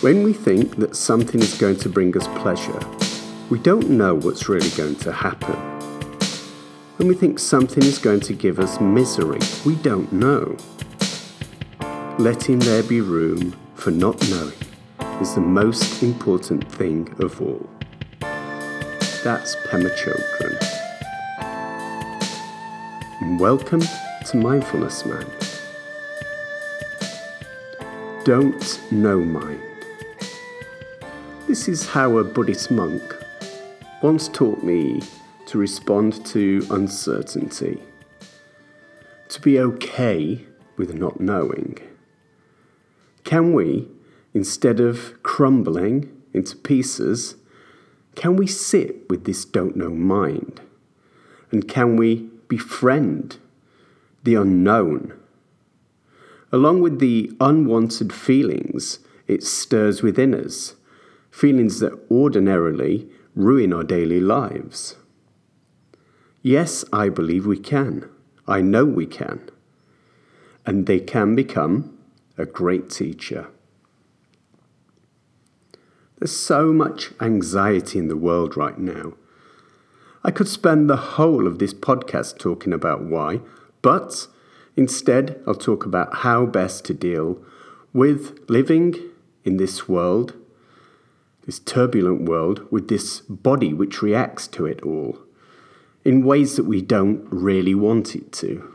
When we think that something is going to bring us pleasure, we don't know what's really going to happen. When we think something is going to give us misery, we don't know. Letting there be room for not knowing is the most important thing of all. That's Pema Chodron. And welcome to Mindfulness Man. Don't know mind. This is how a Buddhist monk once taught me to respond to uncertainty, to be okay with not knowing. Can we, instead of crumbling into pieces, can we sit with this don't know mind? And can we befriend the unknown? Along with the unwanted feelings it stirs within us, feelings that ordinarily ruin our daily lives. Yes, I believe we can. I know we can. And they can become a great teacher. There's so much anxiety in the world right now. I could spend the whole of this podcast talking about why, but instead I'll talk about how best to deal with living in this world, this turbulent world, with this body which reacts to it all in ways that we don't really want it to.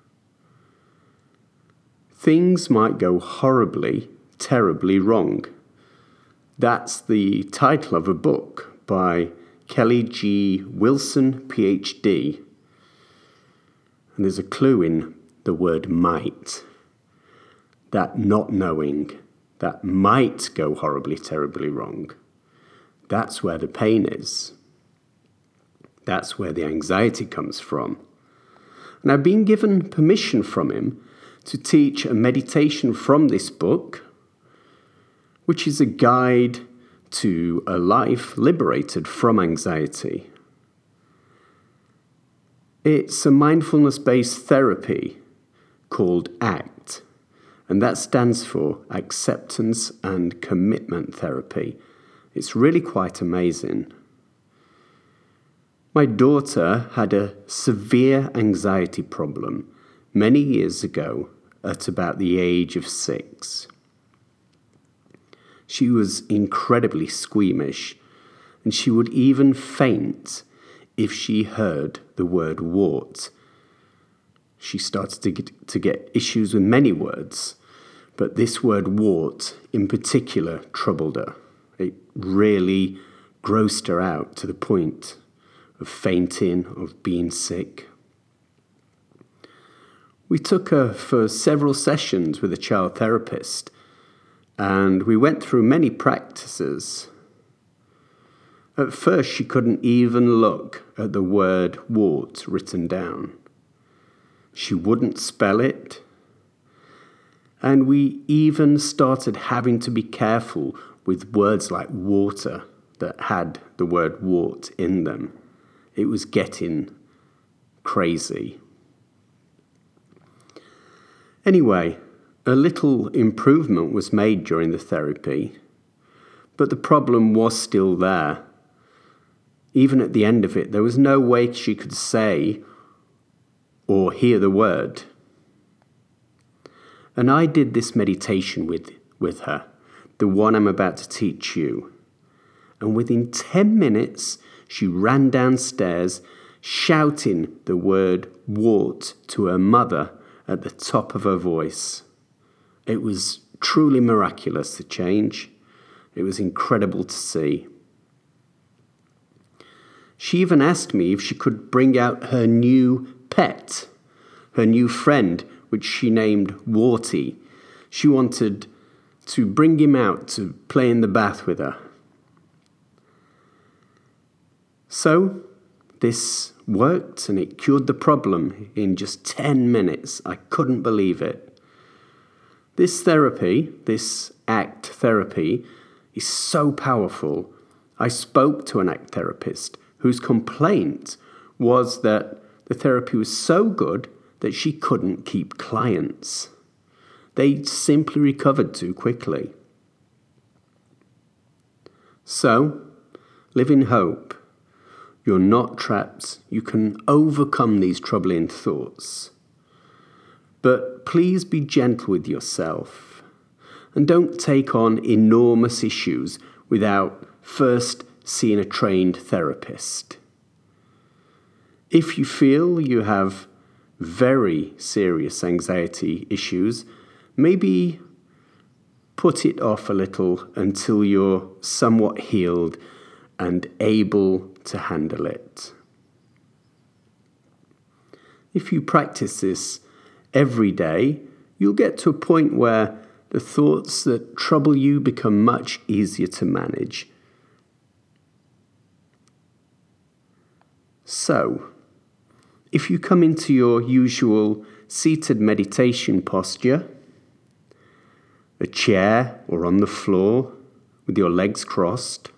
Things might go horribly, terribly wrong. That's the title of a book by Kelly G. Wilson, PhD. And there's a clue in the word might. That not knowing, that might go horribly, terribly wrong. That's where the pain is. That's where the anxiety comes from. And I've been given permission from him to teach a meditation from this book, which is a guide to a life liberated from anxiety. It's a mindfulness-based therapy called ACT, and that stands for Acceptance and Commitment Therapy. It's really quite amazing. My daughter had a severe anxiety problem many years ago at about the age of 6. She was incredibly squeamish, and she would even faint if she heard the word wart. She started to get issues with many words, but this word wart in particular troubled her. It really grossed her out to the point of fainting, of being sick. We took her for several sessions with a child therapist, and we went through many practices. At first, she couldn't even look at the word wart written down. She wouldn't spell it. And we even started having to be careful with words like water that had the word wart in them. It was getting crazy. Anyway, a little improvement was made during the therapy, but the problem was still there. Even at the end of it, there was no way she could say or hear the word. And I did this meditation with her, the one I'm about to teach you. And within 10 minutes, she ran downstairs shouting the word wart to her mother at the top of her voice. It was truly miraculous, the change. It was incredible to see. She even asked me if she could bring out her new pet, her new friend, which she named Warty. She wanted to bring him out to play in the bath with her. So this worked, and it cured the problem in just 10 minutes. I couldn't believe it. This therapy, this ACT therapy, is so powerful. I spoke to an ACT therapist whose complaint was that the therapy was so good that she couldn't keep clients. They simply recovered too quickly. So, live in hope. You're not trapped. You can overcome these troubling thoughts. But please be gentle with yourself and don't take on enormous issues without first seeing a trained therapist. If you feel you have very serious anxiety issues, maybe put it off a little until you're somewhat healed and able to handle it. If you practice this every day, you'll get to a point where the thoughts that trouble you become much easier to manage. So, if you come into your usual seated meditation posture, a chair or on the floor with your legs crossed,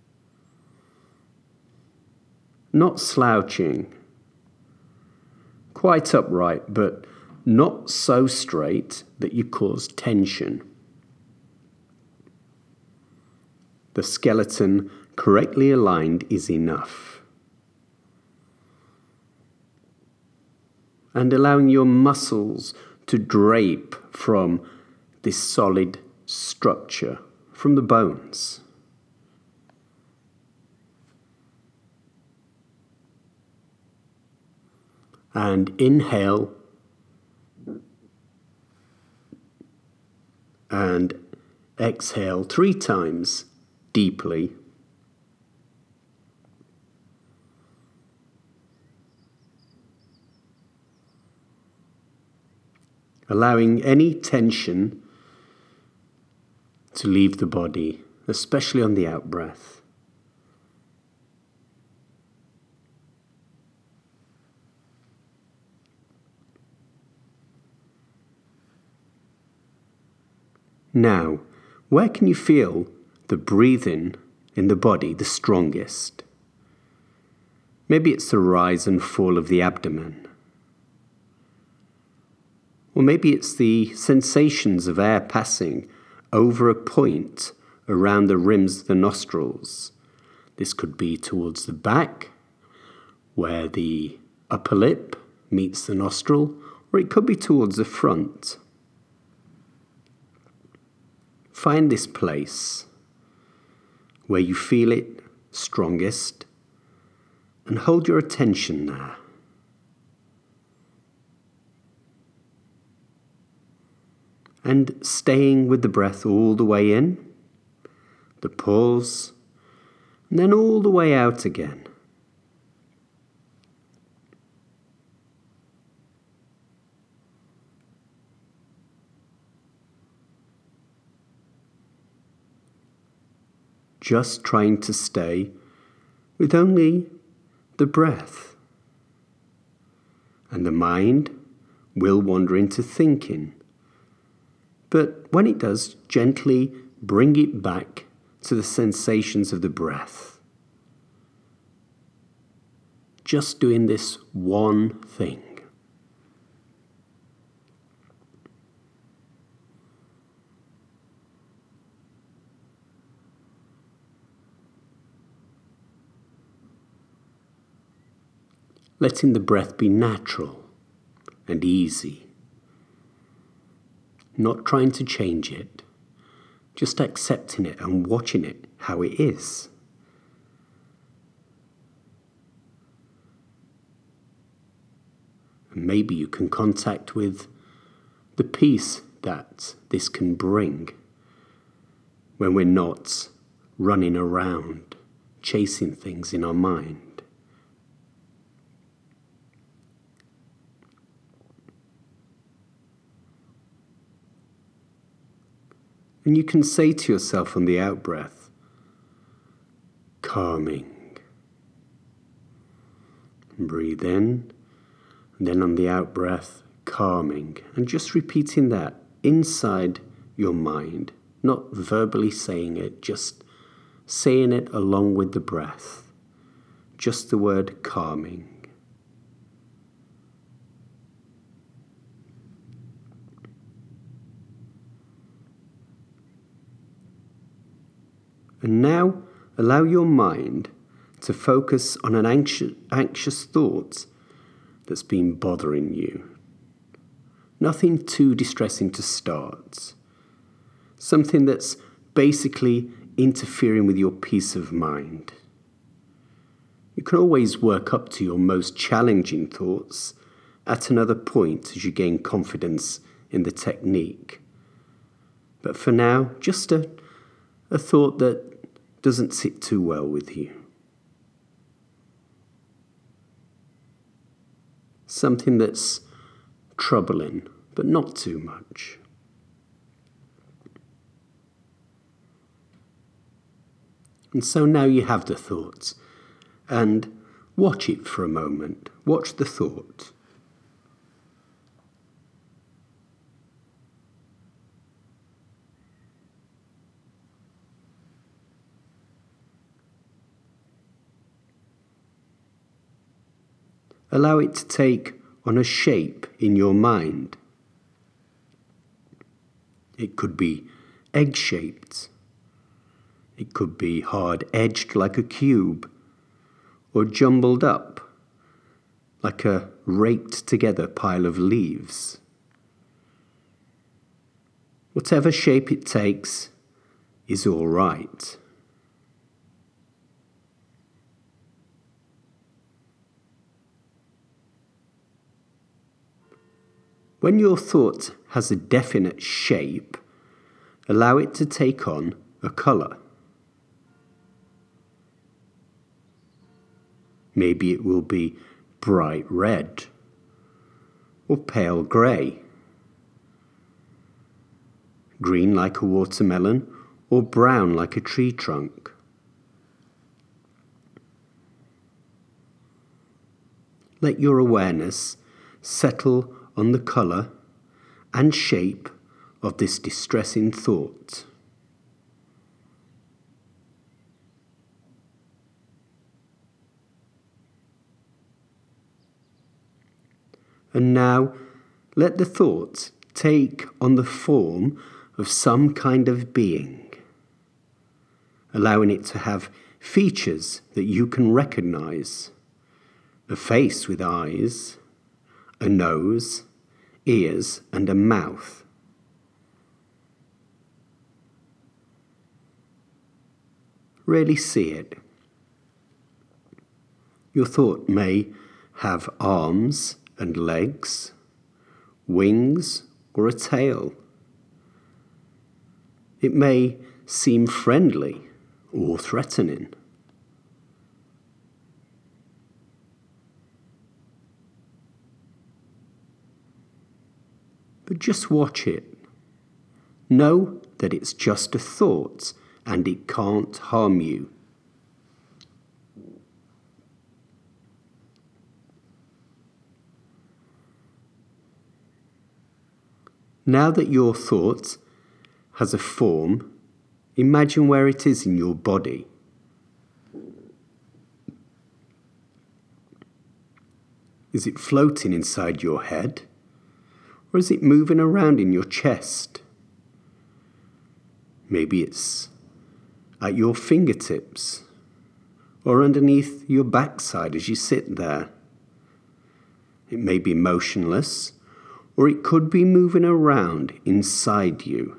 not slouching, quite upright but not so straight that you cause tension. The skeleton correctly aligned is enough. And allowing your muscles to drape from this solid structure, from the bones. And inhale and exhale 3 times deeply. Allowing any tension to leave the body, especially on the out-breath. Now, where can you feel the breathing in the body the strongest? Maybe it's the rise and fall of the abdomen. Or maybe it's the sensations of air passing over a point around the rims of the nostrils. This could be towards the back, where the upper lip meets the nostril, or it could be towards the front. Find this place where you feel it strongest and hold your attention there. And staying with the breath all the way in, the pause, and then all the way out again. Just trying to stay with only the breath. And the mind will wander into thinking. But when it does, gently bring it back to the sensations of the breath. Just doing this one thing. Letting the breath be natural and easy. Not trying to change it, just accepting it and watching it how it is. And maybe you can contact with the peace that this can bring when we're not running around, chasing things in our mind. And you can say to yourself on the out-breath, calming. Breathe in, and then on the out-breath, calming. And just repeating that inside your mind, not verbally saying it, just saying it along with the breath. Just the word calming. And now allow your mind to focus on an anxious thought that's been bothering you. Nothing too distressing to start. Something that's basically interfering with your peace of mind. You can always work up to your most challenging thoughts at another point as you gain confidence in the technique. But for now, just a thought that doesn't sit too well with you. Something that's troubling, but not too much. And so now you have the thoughts, and watch it for a moment. Watch the thought. Allow it to take on a shape in your mind. It could be egg-shaped. It could be hard-edged like a cube, or jumbled up like a raked-together pile of leaves. Whatever shape it takes is all right. When your thought has a definite shape, allow it to take on a colour. Maybe it will be bright red or pale grey, green like a watermelon or brown like a tree trunk. Let your awareness settle on the colour and shape of this distressing thought. And now let the thought take on the form of some kind of being, allowing it to have features that you can recognise: a face with eyes, a nose, ears, and a mouth. Really see it. Your thought may have arms and legs, wings, or a tail. It may seem friendly or threatening. But just watch it. Know that it's just a thought and it can't harm you. Now that your thought has a form, imagine where it is in your body. Is it floating inside your head? Or is it moving around in your chest? Maybe it's at your fingertips or underneath your backside as you sit there. It may be motionless, or it could be moving around inside you.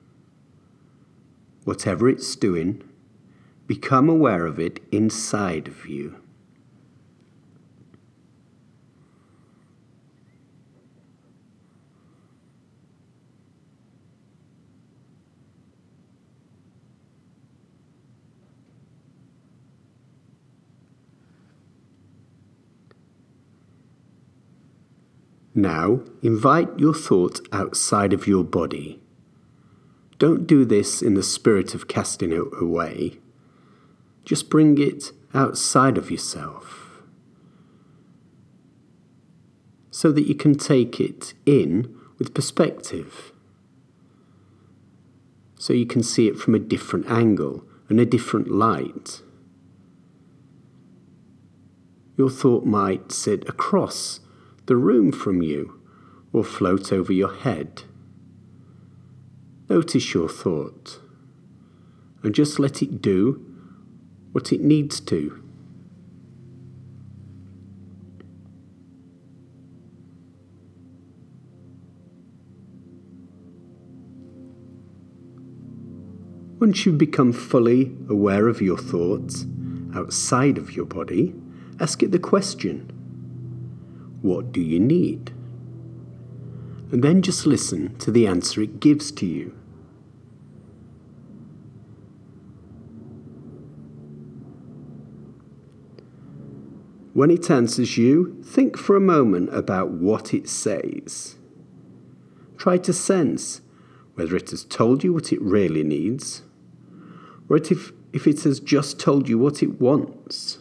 Whatever it's doing, become aware of it inside of you. Now, invite your thought outside of your body. Don't do this in the spirit of casting it away. Just bring it outside of yourself so that you can take it in with perspective, so you can see it from a different angle and a different light. Your thought might sit across the room from you or float over your head. Notice your thought and just let it do what it needs to. Once you've become fully aware of your thoughts outside of your body, ask it the question, what do you need? And then just listen to the answer it gives to you. When it answers you, think for a moment about what it says. Try to sense whether it has told you what it really needs, or if it has just told you what it wants.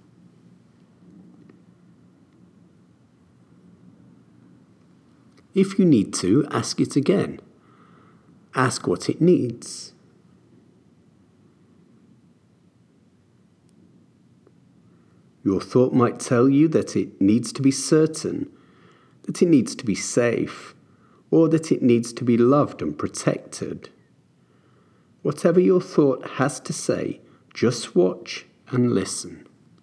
If you need to, ask it again. Ask what it needs. Your thought might tell you that it needs to be certain, that it needs to be safe, or that it needs to be loved and protected. Whatever your thought has to say, just watch and listen.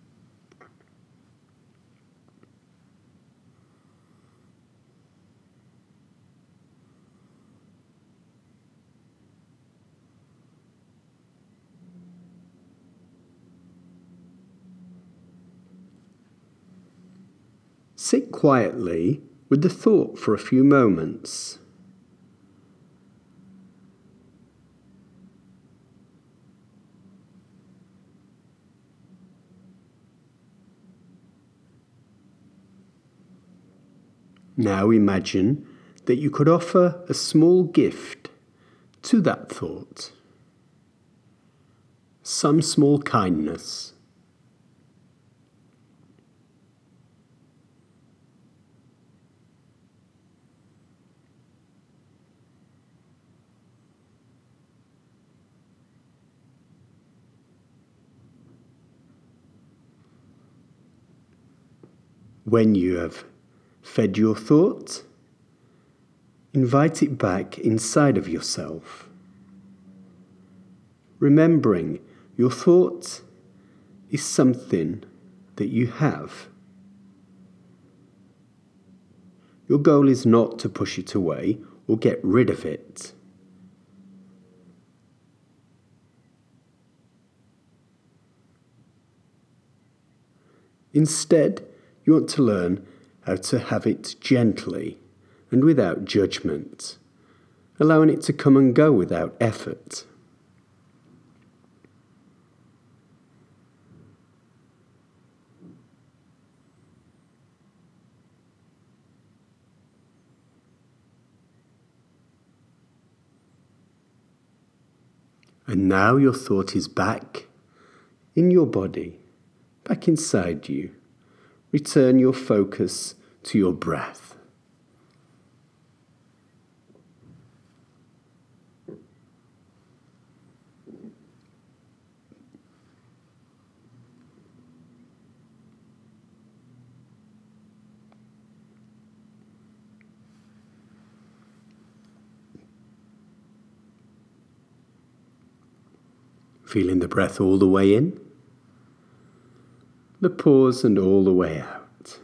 Sit quietly with the thought for a few moments. Now imagine that you could offer a small gift to that thought. Some small kindness. When you have fed your thought, invite it back inside of yourself. Remembering your thought is something that you have. Your goal is not to push it away or get rid of it. Instead, you want to learn how to have it gently and without judgment, allowing it to come and go without effort. And now your thought is back in your body, back inside you. Return your focus to your breath. Feeling the breath all the way in, the pause and all the way out.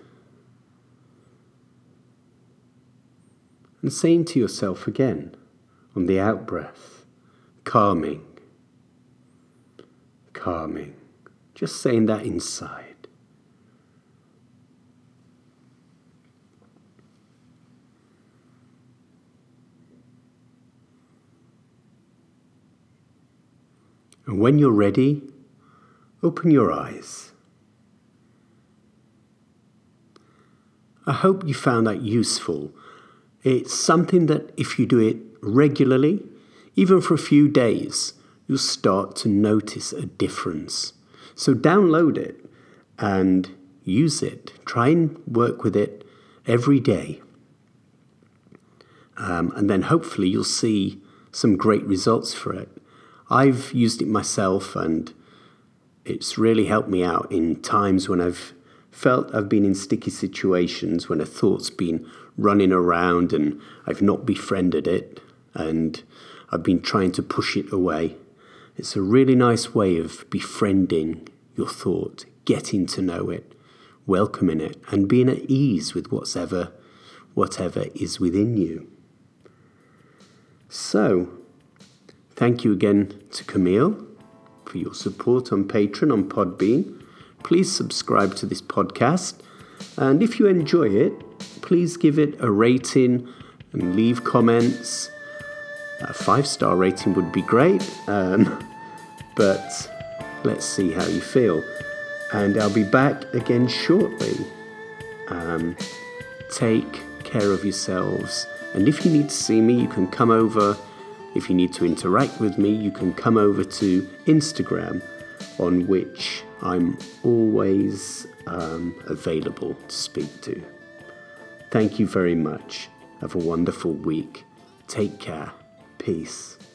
And saying to yourself again on the out breath, calming, calming. Just saying that inside. And when you're ready, open your eyes. I hope you found that useful. It's something that if you do it regularly, even for a few days, you'll start to notice a difference. So download it and use it. Try and work with it every day. And then hopefully you'll see some great results for it. I've used it myself and it's really helped me out in times when I've felt I've been in sticky situations, when a thought's been running around and I've not befriended it and I've been trying to push it away. It's a really nice way of befriending your thought, getting to know it, welcoming it, and being at ease with whatever is within you. So, thank you again to Camille for your support on Patreon, on Podbean. Please subscribe to this podcast. And if you enjoy it, please give it a rating and leave comments. A 5-star rating would be great. But let's see how you feel. And I'll be back again shortly. Take care of yourselves. And if you need to see me, you can come over. If you need to interact with me, you can come over to Instagram, on which I'm always available to speak to. Thank you very much. Have a wonderful week. Take care. Peace.